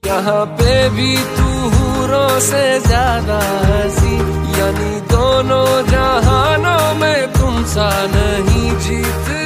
यहाँ पे भी तू हूरों से ज्यादा हंसी, यानी दोनों जहानों में तुम सा नहीं जीत